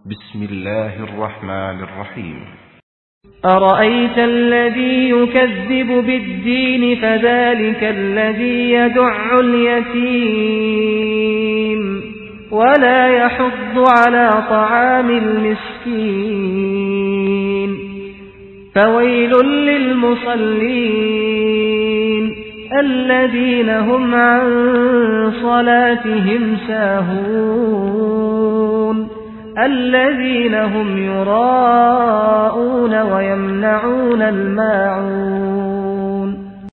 بسم الله الرحمن الرحيم. أرأيت الذي يكذب بالدين فذلك الذي يدع اليتيم ولا يحض على طعام المسكين فويل للمصلين الذين هم عن صلاتهم ساهون الذين هم يراءون ويمنعون الماعون